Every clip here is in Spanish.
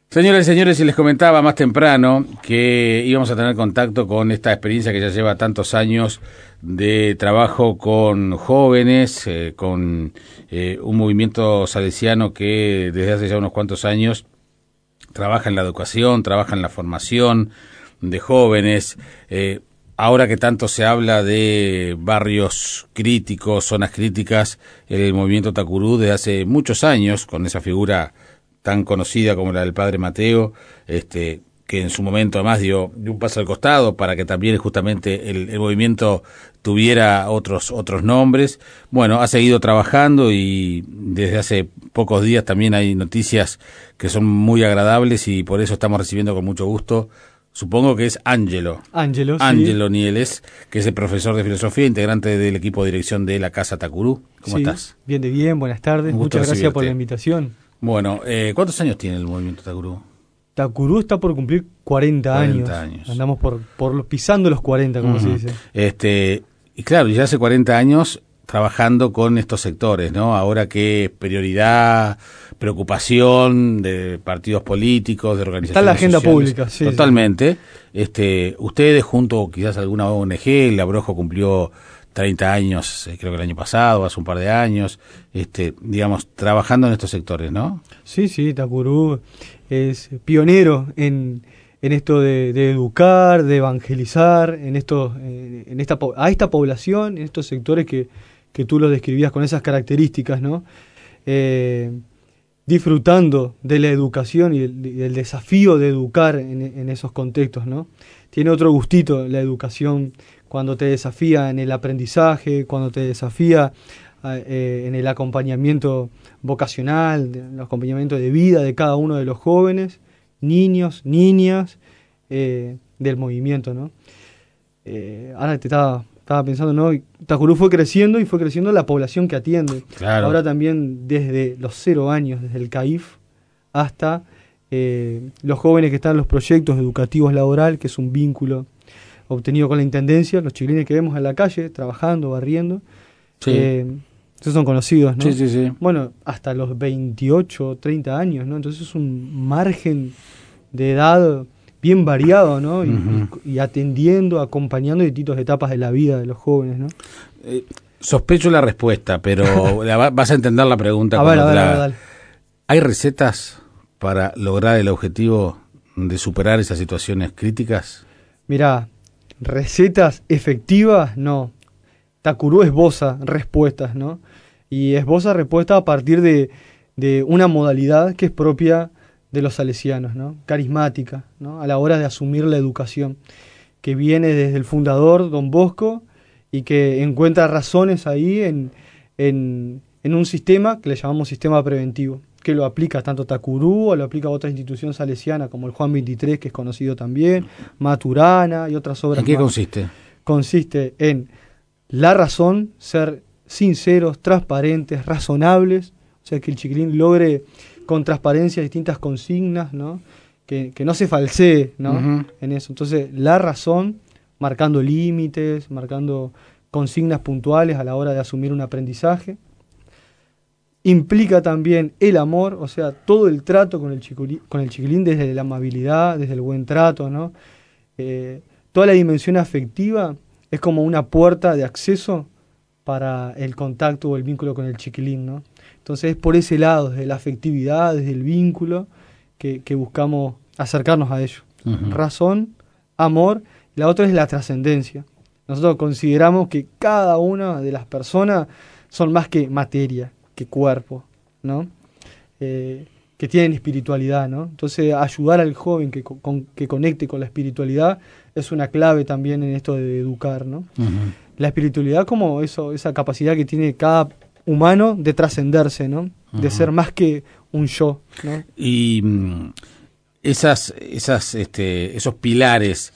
Señoras y señores, y les comentaba más temprano que íbamos a tener contacto con esta experiencia que ya lleva tantos años de trabajo con jóvenes, con un movimiento salesiano que desde hace ya unos cuantos años trabaja en la educación, trabaja en la formación de jóvenes. Ahora que tanto se habla de barrios críticos, zonas críticas, el movimiento Tacurú desde hace muchos años, con esa figura tan conocida como la del padre Mateo, que en su momento además dio un paso al costado para que también justamente el movimiento tuviera otros nombres. Bueno, ha seguido trabajando y desde hace pocos días también hay noticias que son muy agradables y por eso estamos recibiendo con mucho gusto, supongo que es Ángelo Sí. Nieles, que es el profesor de filosofía, integrante del equipo de dirección de la Casa Tacurú. ¿Cómo Sí, estás? bien de bien, buenas tardes, Un gusto muchas gracias por recibirte. la invitación. Bueno, ¿cuántos años tiene el movimiento Tacurú? Tacurú está por cumplir 40 años. Andamos pisando los 40, como se dice. Y claro, ya hace 40 años trabajando con estos sectores, ¿no? Ahora que prioridad, preocupación de partidos políticos, de organizaciones Está en la agenda sociales, pública, sí. totalmente. Sí. Ustedes junto quizás a alguna ONG, el Abrojo cumplió 30 años, creo que el año pasado, hace un par de años, digamos, trabajando en estos sectores, ¿no? Sí, Tacurú es pionero en esto de educar, de evangelizar, a esta población, en estos sectores que tú los describías con esas características, ¿no? Disfrutando de la educación y del desafío de educar en esos contextos, ¿no? Tiene otro gustito la educación cuando te desafía en el aprendizaje, cuando te desafía en el acompañamiento vocacional, en el acompañamiento de vida de cada uno de los jóvenes, niños, niñas, del movimiento, ¿no? Ahora te estaba pensando, ¿no? Tacurú fue creciendo la población que atiende. Claro. Ahora también desde los 0 años, desde el CAIF hasta los jóvenes que están en los proyectos educativos laboral, que es un vínculo obtenido con la intendencia, los chiquilines que vemos en la calle, trabajando, barriendo. Sí. Esos son conocidos, ¿no? Sí. Bueno, hasta los 28, 30 años, ¿no? Entonces es un margen de edad bien variado, ¿no? Y atendiendo, acompañando distintas etapas de la vida de los jóvenes, ¿no? Sospecho la respuesta, pero vas a entender la pregunta. A ver, dale. ¿Hay recetas para lograr el objetivo de superar esas situaciones críticas? Mirá, recetas efectivas, no. Tacurú esboza respuestas, ¿no? Y esboza respuestas a partir de una modalidad que es propia de los salesianos, ¿no? Carismática, ¿no? A la hora de asumir la educación, que viene desde el fundador, Don Bosco, y que encuentra razones ahí en un sistema que le llamamos sistema preventivo, que lo aplica tanto Tacurú o lo aplica a otra institución salesiana como el Juan 23, que es conocido también, Maturana y otras obras. ¿En qué más. consiste? Consiste en la razón, ser sinceros, transparentes, razonables, o sea, que el chiquilín logre con transparencia distintas consignas, ¿no? Que no se falsee, ¿no? En eso. Entonces, la razón, marcando límites, marcando consignas puntuales a la hora de asumir un aprendizaje. Implica también el amor, o sea, todo el trato con el chiquilín desde la amabilidad, desde el buen trato, ¿no? Toda la dimensión afectiva es como una puerta de acceso para el contacto o el vínculo con el chiquilín, ¿no? Entonces es por ese lado, desde la afectividad, desde el vínculo, que buscamos acercarnos a ello. Razón, amor, y la otra es la trascendencia. Nosotros consideramos que cada una de las personas son más que materia, que cuerpo, ¿no? Que tienen espiritualidad, ¿no? Entonces ayudar al joven que conecte con la espiritualidad es una clave también en esto de educar, ¿no? La espiritualidad como esa capacidad que tiene cada humano de trascenderse, ¿no? De ser más que un yo, ¿no? Y esos pilares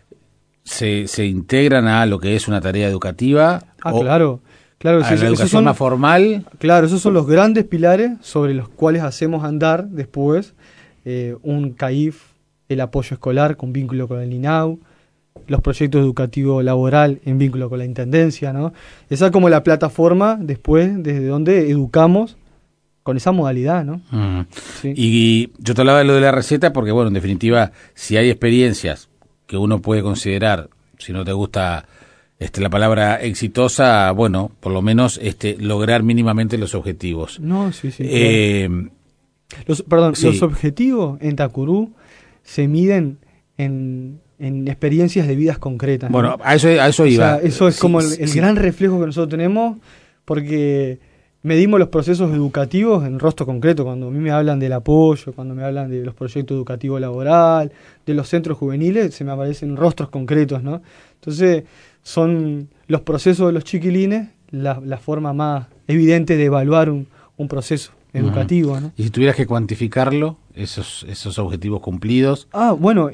se integran a lo que es una tarea educativa. Claro, a la educación más formal. Claro, esos son los grandes pilares sobre los cuales hacemos andar después un CAIF, el apoyo escolar con vínculo con el INAU, los proyectos educativos laboral en vínculo con la intendencia, ¿no? Esa es como la plataforma después desde donde educamos esa modalidad, ¿no? Sí. Y yo te hablaba de lo de la receta porque, bueno, en definitiva, si hay experiencias que uno puede considerar, si no te gusta la palabra exitosa, bueno, por lo menos lograr mínimamente los objetivos. No, sí. Claro. Los objetivos en Takurú se miden en experiencias de vidas concretas, ¿no? Bueno, a eso iba. O sea, eso es como el gran reflejo que nosotros tenemos, porque medimos los procesos educativos en rostro concreto. Cuando a mí me hablan del apoyo, cuando me hablan de los proyectos educativos laboral, de los centros juveniles, se me aparecen rostros concretos, ¿no? Entonces, son los procesos de los chiquilines la forma más evidente de evaluar un proceso educativo, ¿no? Y si tuvieras que cuantificarlo, esos objetivos cumplidos. Bueno,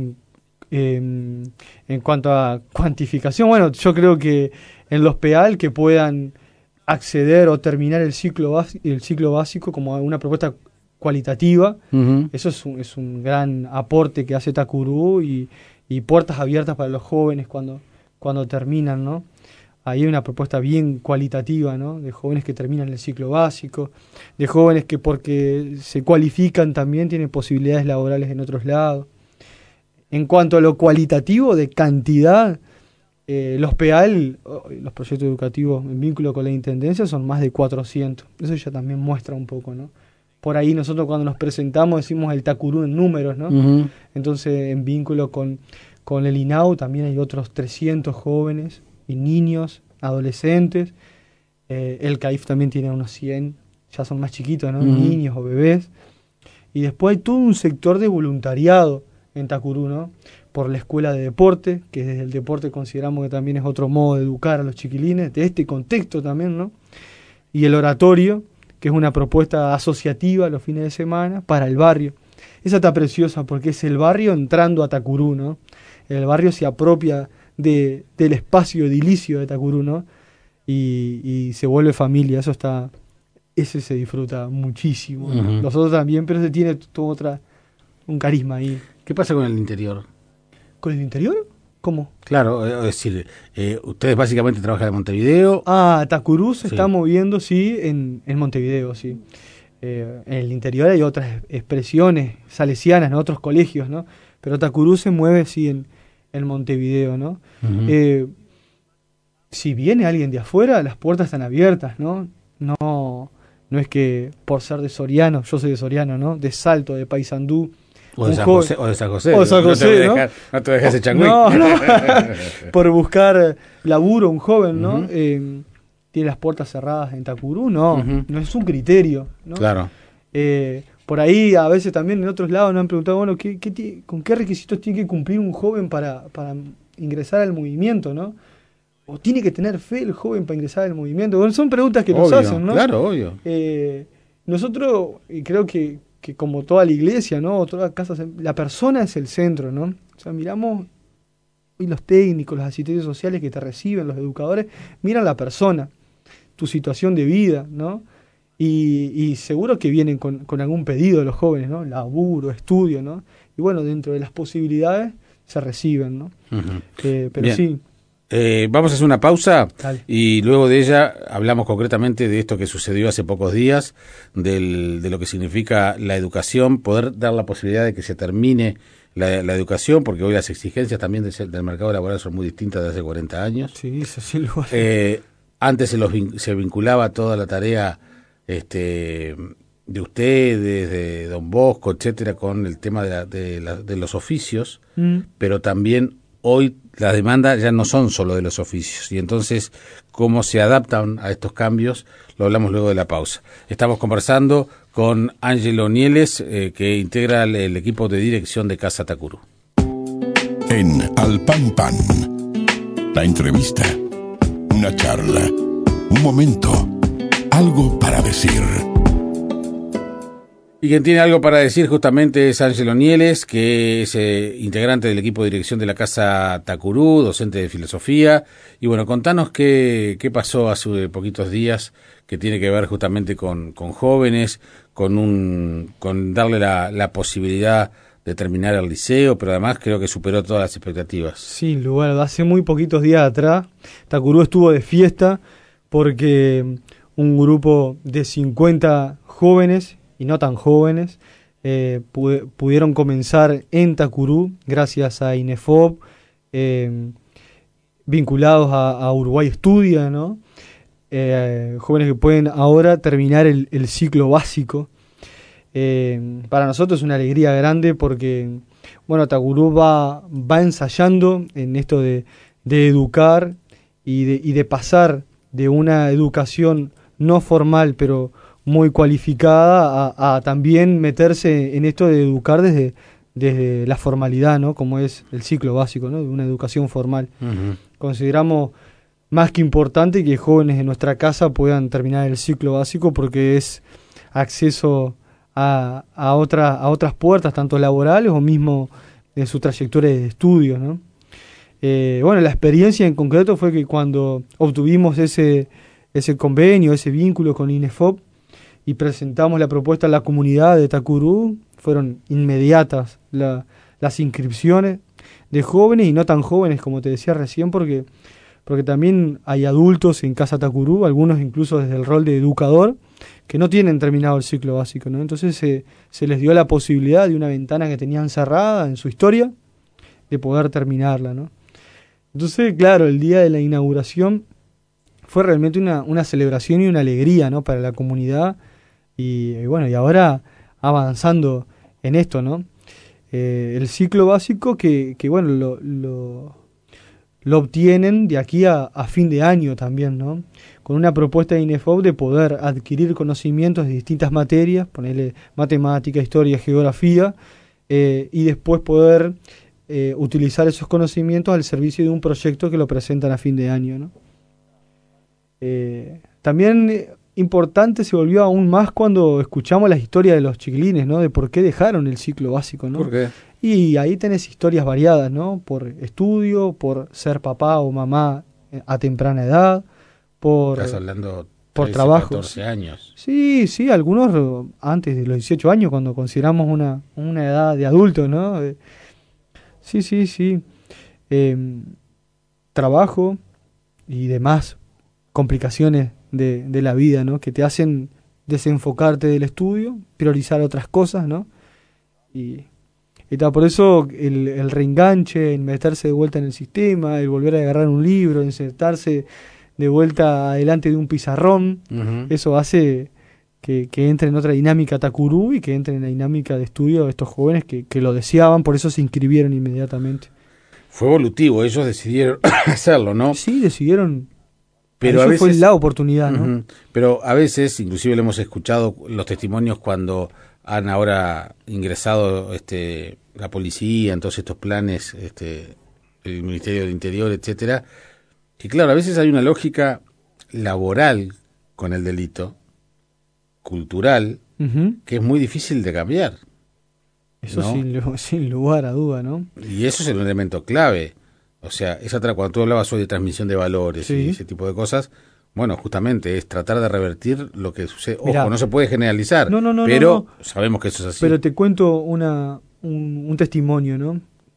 en cuanto a cuantificación, bueno, yo creo que en los PEAL que puedan acceder o terminar el ciclo básico como una propuesta cualitativa, eso es un gran aporte que hace Takurú y puertas abiertas para los jóvenes cuando terminan, ¿no? Ahí hay una propuesta bien cualitativa, ¿no? De jóvenes que terminan el ciclo básico, de jóvenes que porque se cualifican también tienen posibilidades laborales en otros lados. En cuanto a lo cualitativo de cantidad, los PEAL, los proyectos educativos en vínculo con la Intendencia, son más de 400. Eso ya también muestra un poco, ¿no? Por ahí nosotros cuando nos presentamos decimos el Takurú en números, ¿no? Entonces, en vínculo con el INAU también hay otros 300 jóvenes y niños, adolescentes. El CAIF también tiene unos 100, ya son más chiquitos, ¿no? Niños o bebés. Y después hay todo un sector de voluntariado en Takurú, ¿no? Por la escuela de deporte, que desde el deporte consideramos que también es otro modo de educar a los chiquilines, de este contexto también, ¿no? Y el oratorio, que es una propuesta asociativa los fines de semana para el barrio. Esa está preciosa porque es el barrio entrando a Takurú, ¿no? El barrio se apropia del espacio edilicio de Takurú, ¿no? Y se vuelve familia, ese se disfruta muchísimo. Los otros también, pero se tiene todo un carisma ahí. ¿Qué pasa con el interior? ¿Con el interior? ¿Cómo? Claro, es decir, ustedes básicamente trabajan en Montevideo. Takurú se está moviendo, sí, en Montevideo, sí. En el interior hay otras expresiones salesianas, ¿no? Otros colegios, ¿no? Pero Takurú se mueve, sí, en Montevideo, ¿no? Si viene alguien de afuera, las puertas están abiertas, ¿no? No es que por ser de Soriano, yo soy de Soriano, ¿no? De Salto, de Paysandú. O de San José. O de San José, no te dejes echar No. Por buscar laburo, un joven, ¿no? Tiene las puertas cerradas en Takurú, no es un criterio, ¿no? Claro. Por ahí, a veces también en otros lados nos han preguntado, bueno, ¿con qué requisitos tiene que cumplir un joven para ingresar al movimiento, ¿no? ¿O tiene que tener fe el joven para ingresar al movimiento? Bueno, son preguntas que nos hacen, ¿no? Claro, obvio. Nosotros, y creo que como toda la iglesia, ¿no? Todas las casas, la persona es el centro, ¿no? O sea, miramos, y los técnicos, los asistentes sociales que te reciben, los educadores, miran la persona, tu situación de vida, ¿no? Y seguro que vienen con algún pedido de los jóvenes, ¿no? Laburo, estudio, ¿no? Y bueno, dentro de las posibilidades se reciben, ¿no? Pero bien. Sí. Vamos a hacer una pausa. Dale. Y luego de ella hablamos concretamente de esto que sucedió hace pocos días, de lo que significa la educación, poder dar la posibilidad de que se termine la educación, porque hoy las exigencias también del mercado laboral son muy distintas de hace 40 años. Sí, eso sí lo antes se vinculaba toda la tarea de ustedes, de Don Bosco, etcétera, con el tema de los oficios, pero también hoy las demandas ya no son solo de los oficios, y entonces cómo se adaptan a estos cambios lo hablamos luego de la pausa. Estamos conversando con Ángelo Nieles, que integra el equipo de dirección de Casa Takurú. En Al Pan Pan, la entrevista, una charla, un momento, algo para decir. Y quien tiene algo para decir justamente es Ángelo Nieles, que es integrante del equipo de dirección de la Casa Takurú, docente de filosofía. Y bueno, contanos qué pasó hace poquitos días, que tiene que ver justamente con jóvenes, con darle la posibilidad de terminar el liceo, pero además creo que superó todas las expectativas. Sí, bueno, hace muy poquitos días atrás Takurú estuvo de fiesta porque un grupo de 50 jóvenes y no tan jóvenes pudieron comenzar en Tacurú gracias a INEFOP, vinculados a Uruguay Estudia, ¿no? Jóvenes que pueden ahora terminar el ciclo básico. Para nosotros es una alegría grande porque, bueno, Tacurú va ensayando en esto de educar y de pasar de una educación no formal pero muy cualificada a también meterse en esto de educar desde la formalidad, ¿no? Como es el ciclo básico, ¿no? De una educación formal. Uh-huh. Consideramos más que importante que jóvenes de nuestra casa puedan terminar el ciclo básico porque es acceso a otras puertas, tanto laborales o mismo en su trayectoria de estudios, ¿no? Bueno, la experiencia en concreto fue que cuando obtuvimos ese convenio, ese vínculo con INEFOP y presentamos la propuesta a la comunidad de Tacurú, fueron inmediatas las inscripciones de jóvenes y no tan jóvenes, como te decía recién, porque también hay adultos en Casa Tacurú, algunos incluso desde el rol de educador, que no tienen terminado el ciclo básico, ¿no? Entonces se les dio la posibilidad de una ventana que tenían cerrada en su historia, de poder terminarla, ¿no? Entonces, claro, el día de la inauguración fue realmente una celebración y una alegría, ¿no? Para la comunidad y bueno, y ahora avanzando en esto, ¿no? El ciclo básico que bueno, lo obtienen de aquí a fin de año también, ¿no? Con una propuesta de INEFOP de poder adquirir conocimientos de distintas materias, ponerle matemática, historia, geografía, y después poder utilizar esos conocimientos al servicio de un proyecto que lo presentan a fin de año, ¿no? También importante se volvió aún más cuando escuchamos las historias de los chiquilines, ¿no? De por qué dejaron el ciclo básico, ¿no? ¿Por qué? Y ahí tenés historias variadas, ¿no? Por estudio, por ser papá o mamá a temprana edad, Estás hablando por 13, trabajo. 14 años. Sí, algunos antes de los 18 años, cuando consideramos una edad de adulto, ¿no? Sí. Trabajo y demás complicaciones de la vida, ¿no? Que te hacen desenfocarte del estudio, priorizar otras cosas, ¿no? Y por eso el reenganche, el meterse de vuelta en el sistema, el volver a agarrar un libro, el sentarse de vuelta adelante de un pizarrón, uh-huh. Eso hace que entre en otra dinámica Tacurú y que entre en la dinámica de estudio de estos jóvenes que lo deseaban, por eso se inscribieron inmediatamente. Fue evolutivo, ellos decidieron hacerlo, ¿no? Sí, decidieron. Pero eso a veces fue la oportunidad, ¿no? Uh-huh. Pero a veces, inclusive lo hemos escuchado los testimonios cuando han ahora ingresado la policía en todos estos planes, el Ministerio del Interior, etcétera. Y claro, a veces hay una lógica laboral con el delito, cultural, uh-huh. que es muy difícil de cambiar. Eso ¿no? sin lugar a duda, ¿no? Y eso es el elemento clave. O sea, cuando tú hablabas hoy de transmisión de valores y ese tipo de cosas, bueno, justamente es tratar de revertir lo que sucede. Mirá, ojo, no se puede generalizar, pero sabemos que eso es así. Pero te cuento un testimonio, ¿no?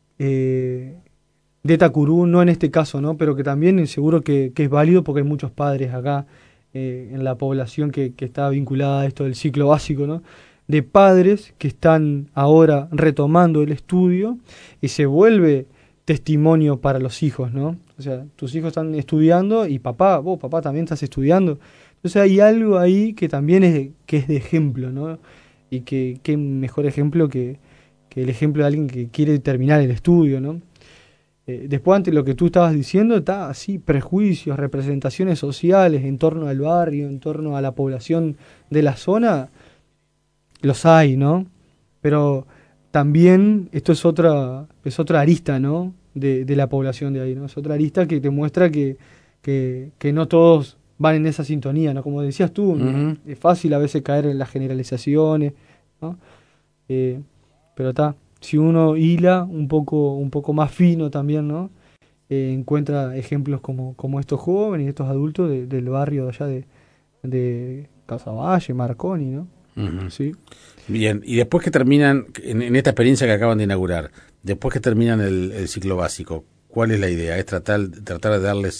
De Tacurú, no en este caso, ¿no? Pero que también seguro que es válido porque hay muchos padres acá en la población que está vinculada a esto del ciclo básico, ¿no? De padres que están ahora retomando el estudio y se vuelve testimonio para los hijos, ¿no? O sea, tus hijos están estudiando y papá también estás estudiando. Entonces hay algo ahí que también es de ejemplo, ¿no? Y que qué mejor ejemplo que el ejemplo de alguien que quiere terminar el estudio, ¿no? Después, ante lo que tú estabas diciendo, está así, prejuicios, representaciones sociales en torno al barrio, en torno a la población de la zona, los hay, ¿no? Pero también esto es otra arista, ¿no? De la población de ahí, ¿no? Es otra arista que te muestra que no todos van en esa sintonía, ¿no? Como decías tú, uh-huh. Es fácil a veces caer en las generalizaciones, ¿no? Pero está, si uno hila un poco más fino también, ¿no? Encuentra ejemplos como estos jóvenes y estos adultos del barrio de allá de Casaballe, Marconi, ¿no? Uh-huh. Sí. Bien, y después que terminan, en esta experiencia que acaban de inaugurar, después que terminan el ciclo básico, ¿cuál es la idea? ¿Es tratar de darles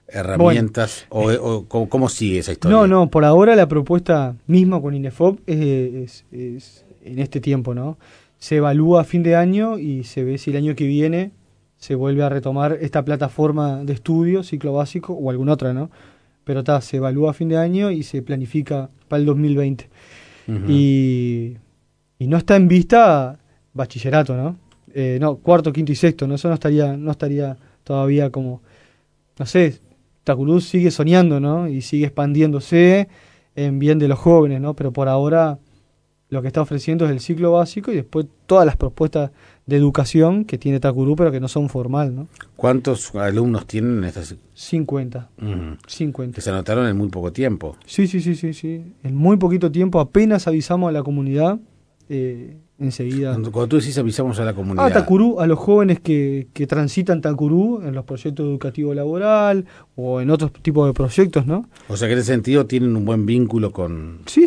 herramientas? Bueno, ¿cómo sigue esa historia? No, por ahora la propuesta misma con INEFOP es en este tiempo, ¿no? Se evalúa a fin de año y se ve si el año que viene se vuelve a retomar esta plataforma de estudio, ciclo básico o alguna otra, ¿no? Pero se evalúa a fin de año y se planifica para el 2020. Uh-huh. Y no está en vista bachillerato, ¿no? No, cuarto, quinto y sexto, ¿no? Eso no estaría todavía como, no sé, Tacurú sigue soñando, ¿no? Y sigue expandiéndose en bien de los jóvenes, ¿no? Pero por ahora lo que está ofreciendo es el ciclo básico y después todas las propuestas de educación que tiene Tacurú, pero que no son formal, ¿no? ¿Cuántos alumnos tienen en estas? 50. Uh-huh. 50. Que se anotaron en muy poco tiempo. Sí. En muy poquito tiempo apenas avisamos a la comunidad, enseguida. Cuando tú decís avisamos a la comunidad. A Tacurú, a los jóvenes que transitan Tacurú en los proyectos educativos laboral o en otros tipos de proyectos, ¿no? O sea que en ese sentido tienen un buen vínculo con... Sí.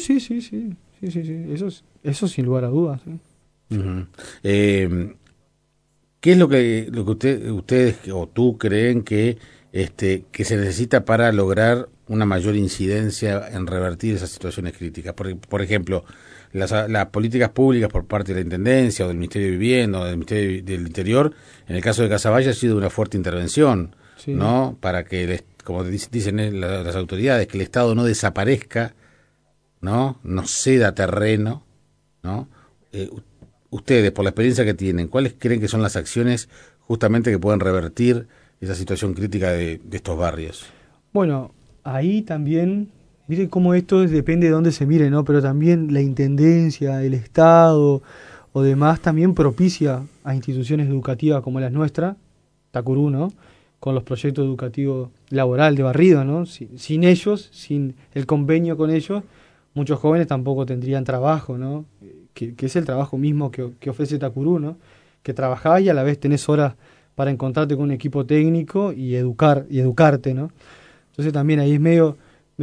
Eso sin lugar a dudas. ¿Sí? Uh-huh. ¿Qué es lo que ustedes o tú creen que se necesita para lograr una mayor incidencia en revertir esas situaciones críticas? Por ejemplo, las políticas públicas por parte de la Intendencia o del Ministerio de Vivienda o del Ministerio del Interior, en el caso de Casaballe ha sido una fuerte intervención, sí, ¿no? Para que, como dicen las autoridades, que el Estado no desaparezca, no ceda terreno, ¿no? Ustedes, por la experiencia que tienen, ¿cuáles creen que son las acciones justamente que pueden revertir esa situación crítica de estos barrios? Bueno, ahí también, miren cómo esto depende de dónde se mire, ¿no? Pero también la Intendencia, el Estado o demás también propicia a instituciones educativas como las nuestras, Tacurú, ¿no? Con los proyectos educativos laboral de barrido, ¿no? Sin ellos, sin el convenio con ellos, muchos jóvenes tampoco tendrían trabajo, ¿no? Que es el trabajo mismo que ofrece Tacurú, ¿no? Que trabajás y a la vez tenés horas para encontrarte con un equipo técnico y educarte, ¿no? Entonces también ahí es medio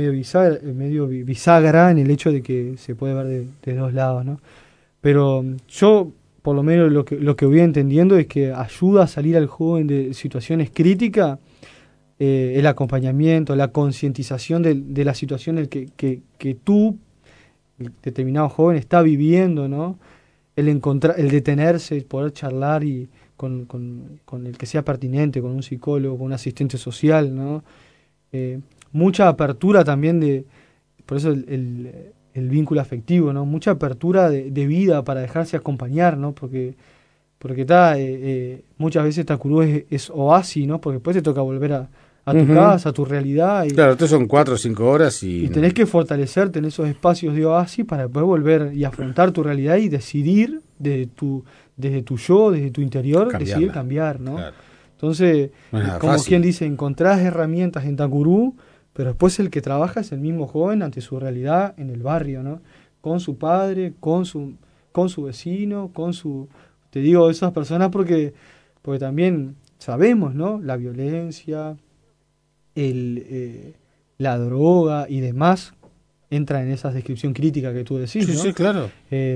bisagra en el hecho de que se puede ver de dos lados, ¿no? Pero yo, por lo menos lo que voy entendiendo es que ayuda a salir al joven de situaciones críticas, el acompañamiento, la concientización de la situación que tú, el determinado joven, está viviendo, ¿no? El detenerse, poder charlar y con el que sea pertinente, con un psicólogo, con un asistente social, ¿no? Mucha apertura también por eso el vínculo afectivo, ¿no? Mucha apertura de vida para dejarse acompañar, ¿no? Porque muchas veces Tacurú es oasis, ¿no? Porque después te toca volver a tu casa, a tu realidad. Claro, estos son 4 o 5 horas y tenés que fortalecerte en esos espacios de oasis para después volver y afrontar tu realidad y decidir desde tu yo, desde tu interior, decidir cambiar, ¿no? Claro. Entonces, como fácil. Quien dice, encontrás herramientas en Tacurú, pero después el que trabaja es el mismo joven ante su realidad en el barrio, ¿no? Con su padre, con su vecino, te digo esas personas porque también sabemos, ¿no? La violencia, la droga y demás entra en esa descripción crítica que tú decís, sí, ¿no? Sí, claro.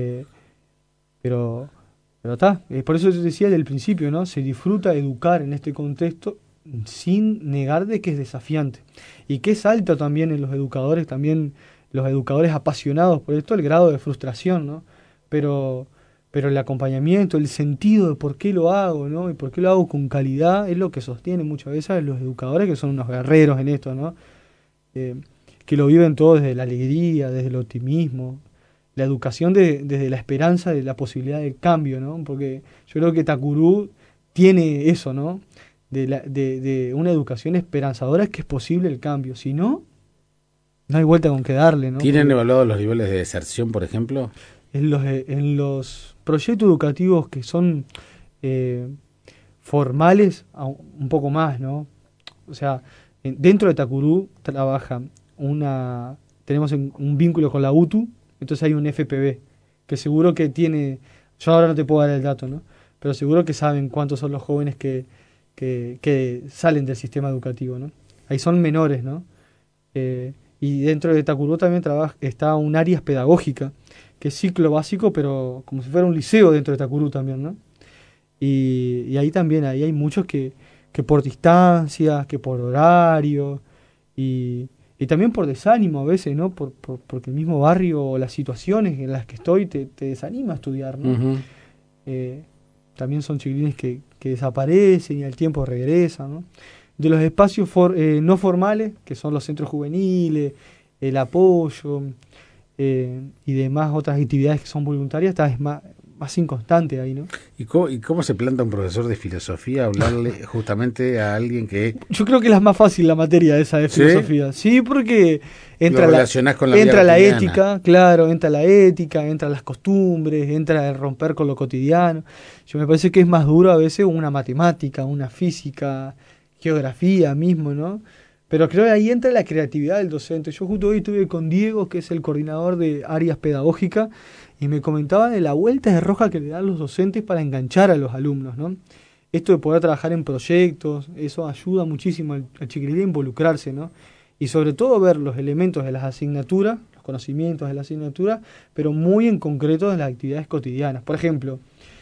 Pero está, por eso yo decía del principio, ¿no? Se disfruta educar en este contexto sin negar de que es desafiante y que es alto también en los educadores apasionados por esto, el grado de frustración, ¿no? Pero el acompañamiento, el sentido de por qué lo hago, ¿no? Y por qué lo hago con calidad es lo que sostiene muchas veces a los educadores, que son unos guerreros en esto, ¿no? Que lo viven todo desde la alegría, desde el optimismo, la educación desde la esperanza de la posibilidad de cambio, ¿no? Porque yo creo que Tacurú tiene eso, ¿no? De una educación esperanzadora, es que es posible el cambio. Si no, no hay vuelta con qué darle, ¿no? ¿Tienen evaluado los niveles de deserción, por ejemplo? En los proyectos educativos que son formales, un poco más, ¿no? O sea, dentro de Tacurú tenemos un vínculo con la UTU, entonces hay un FPB, que seguro que tiene, yo ahora no te puedo dar el dato, ¿no? Pero seguro que saben cuántos son los jóvenes que salen del sistema educativo, ¿no? Ahí son menores, ¿no? Y dentro de Tacurú también está un área pedagógica, que es ciclo básico, pero como si fuera un liceo dentro de Tacurú también, ¿no? Y ahí también, ahí hay muchos que que por distancia, que por horario, y también por desánimo a veces, ¿no? Porque el mismo barrio o las situaciones en las que estoy te desanima a estudiar, ¿no? Ujú. También son chiquilines que desaparecen y al tiempo regresan, ¿no? De los espacios no formales, que son los centros juveniles, el apoyo y demás otras actividades que son voluntarias, esta es más inconstante ahí, ¿no? ¿Y cómo se planta un profesor de filosofía a hablarle justamente a alguien que... Yo creo que es la más fácil la materia esa de ¿Sí? filosofía. Sí, porque entra Lo relacionás con la vida entra la cotidiana. ética, claro, entra la ética, entra las costumbres, entra el romper con lo cotidiano. Yo me parece que es más duro a veces una matemática, una física, geografía mismo, ¿no? Pero creo que ahí entra la creatividad del docente. Yo justo hoy estuve con Diego, que es el coordinador de áreas pedagógicas, y me comentaba de la vuelta de roja que le dan los docentes para enganchar a los alumnos, ¿no? Esto de poder trabajar en proyectos, eso ayuda muchísimo al chiquilín a involucrarse, ¿no? Y sobre todo ver los elementos de las asignaturas, los conocimientos de la asignatura, pero muy en concreto de las actividades cotidianas. Por ejemplo,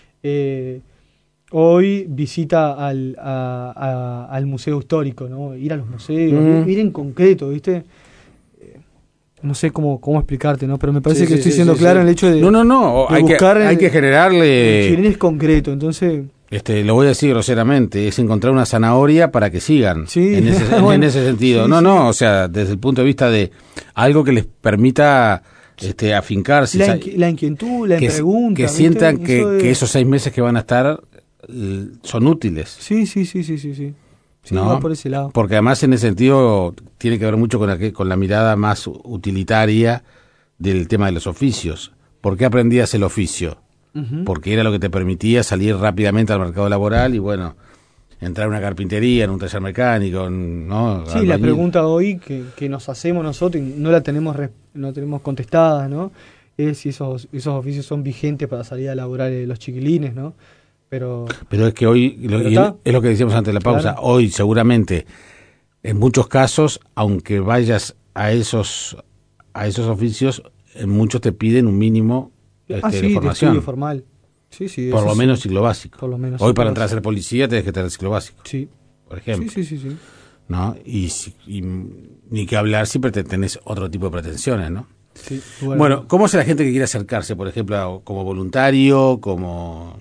hoy visita al museo histórico, ¿no? Ir a los museos, ir en concreto, ¿viste? No sé cómo explicarte, ¿no? Pero me parece que estoy siendo claro en el hecho de... No, hay que generarle... chiquilines concreto, entonces... Lo voy a decir groseramente, es encontrar una zanahoria para que sigan, sí. en ese sentido. Sí, o sea, desde el punto de vista de algo que les permita afincarse. La inquietud, la pregunta. Que sientan que esos 6 meses que van a estar son útiles. Sí. Sí, ¿no? va por ese lado. Porque además en ese sentido tiene que ver mucho con la mirada más utilitaria del tema de los oficios. ¿Por qué aprendías el oficio? Uh-huh. Porque era lo que te permitía salir rápidamente al mercado laboral y bueno, entrar en una carpintería, en un taller mecánico, ¿no? Sí, la pregunta hoy que nos hacemos nosotros y no la tenemos contestada, ¿no? Es si esos oficios son vigentes para salir a laborar los chiquilines, ¿no? Pero es que hoy, es lo que decíamos antes de la pausa, claro. Hoy seguramente, en muchos casos, aunque vayas a esos oficios, en muchos te piden un mínimo de formación. De estudio formal. Sí, por lo menos ciclo básico. Por lo menos hoy para entrar a ser policía tenés que tener ciclo básico. Sí. Por ejemplo. Sí. ¿No? Y ni que hablar, siempre tenés otro tipo de pretensiones, ¿no? Sí. Bueno, ¿cómo hace la gente que quiere acercarse, por ejemplo, como voluntario, como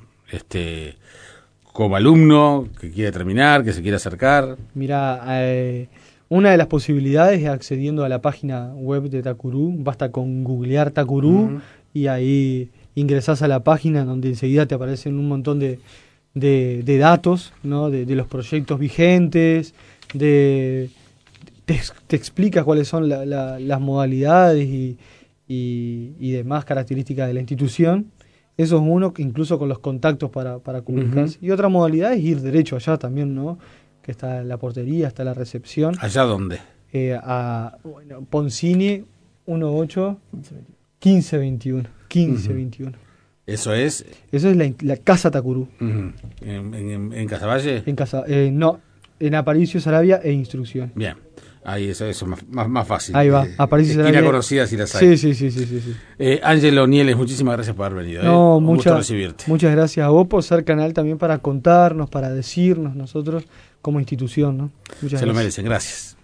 alumno que quiere terminar, que se quiere acercar? Mira, una de las posibilidades es accediendo a la página web de Takurú. Basta con googlear Takurú y ahí ingresás a la página donde enseguida te aparecen un montón de datos, ¿no? de los proyectos vigentes, te explica cuáles son las modalidades y demás características de la institución. Eso es uno, incluso con los contactos para comunicarse. Y otra modalidad es ir derecho allá también, ¿no? Que está la portería, está la recepción. ¿Allá dónde? Poncini 1521. ¿Eso es? Eso es la Casa Takurú. ¿En Casaballe? No, en Aparicio Sarabia e Instrucción. Bien. Ahí eso es más fácil. Ahí va, Aparicio Sarabia. Conocida si las hay. Sí. Ángelo Nieles, muchísimas gracias por haber venido. No, un gusto recibirte. Muchas gracias a vos por ser canal también para contarnos, para decirnos nosotros como institución, ¿no? Muchas gracias. Se lo merecen, gracias.